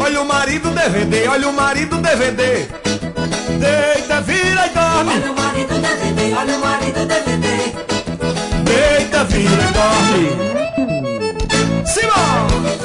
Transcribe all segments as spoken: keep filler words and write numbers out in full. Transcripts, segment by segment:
olha o marido D V D, olha o marido D V D. Deita, vira e dorme. Olha o marido D V D, olha o marido D V D. Deita, vira e dorme. Simão!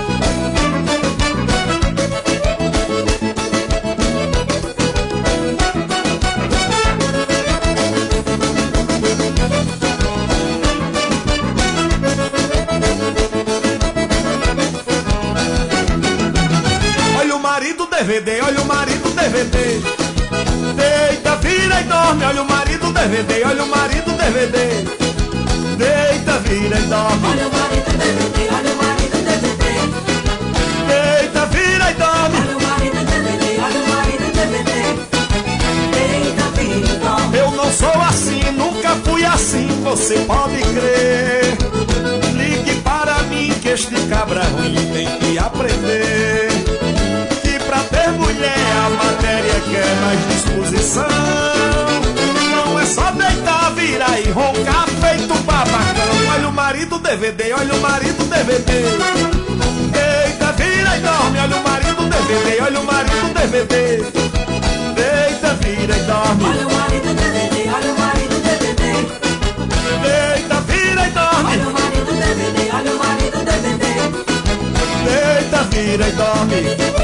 Olha o marido D V D, olha o marido D V D. Deita, vira e dorme, olha o marido D V D, olha o marido D V D. Deita, vira e dorme. Olha o marido D V D, olha o marido D V D. Deita, vira e dorme. Olha o marido D V D, olha o marido D V D. Deita, vira e dorme. Eu não sou assim, nunca fui assim, você pode crer. Ligue para mim que este cabra ruim tem que aprender. Que pra ter mulher a matéria quer mais disposição. Não é só deitar, virar e roncar feito babacão. Olha o marido D V D, olha o marido D V D. Deita, vira e dorme, olha o marido D V D, olha o marido D V D. Deita, vira e dorme. Olha o marido D V D, olha o marido D V D. Deita, vira e dorme. Olha o marido D V D, olha o marido D V D. Deita, vira e dorme.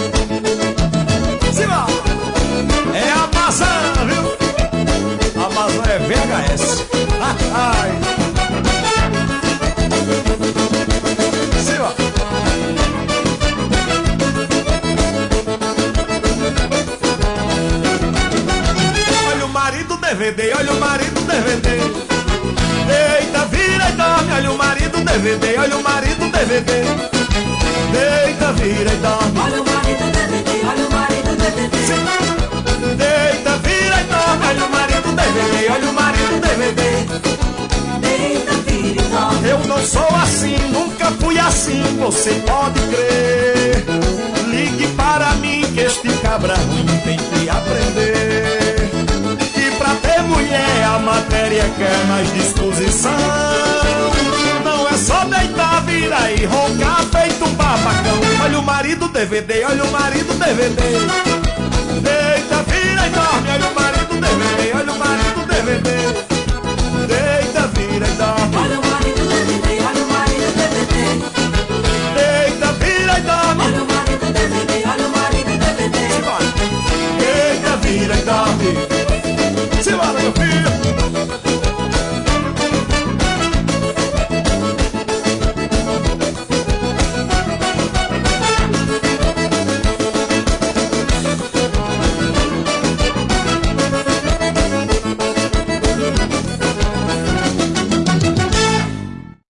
Simão! É a maçã, viu? A maçã é V H S. Ai. Simão! Olha o marido D V D, olha o marido D V D. Deita, vira e dorme, olha o marido D V D, olha o marido D V D. Deita, vira e dorme. Olha o marido D V D, olha o marido D V D. Deita, vira e dorme, olha o marido D V D, olha o marido D V D. Deita, vira e dorme. Eu não sou assim, nunca fui assim, você pode crer. Ligue para mim que este cabra ruim tem que aprender. Que pra ter mulher a matéria quer mais disposição. Não é só deitar, virar e roncar feito um babacão. Olha o marido D V D, olha o marido D V D. Deita, vira e dorme, olha o